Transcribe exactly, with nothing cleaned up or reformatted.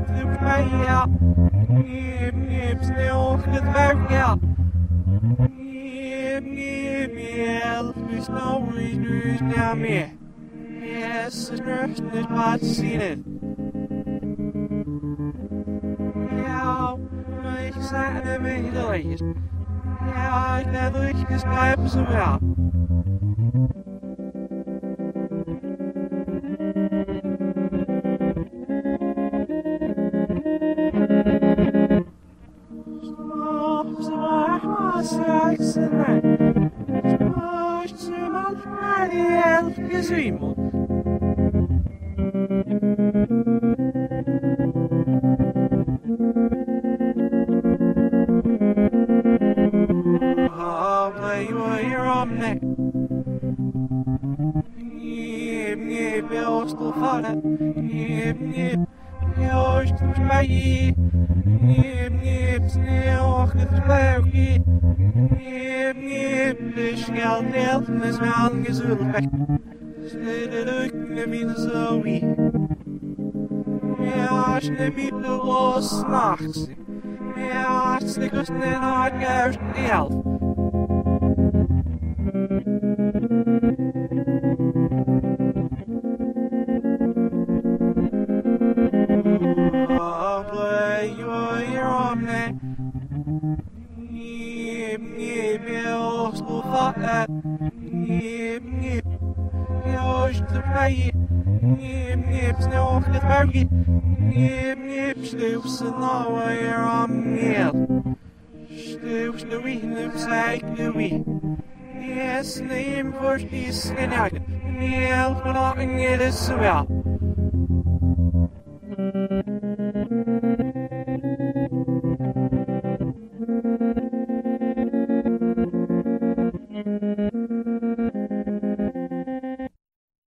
doet mij ja. Niep, niep, sneeuw, het werk ja. Niep, niep, heel, dus nou is dus niet meer. Yes, het rust is wat zien het. Ja, ik zei het meegelezen. Ja, ik heb het geschreven zo ja. Gezien. Oh, play your arm neck. Nip, nip, jag står för det. Nip, nip, jag står för dig. Nip, nip, snäll, ett verk. Nip, nip, det ska hjälpa med smalnges ullfäck. Snälla lyckna min zoe. Ja, snälla min los nachts. Ja, snälla snälla gärst hjälp. Oh, play your arm neck. Nip, nip, jag står för det. Nip, nip. Just the right, nip, nip, snow, the target, nip, nip, snoops, and now I am on meal. Snoops, the wee, noops, like the wee. Yes, name for this, and I can, meal, but I can get it so well.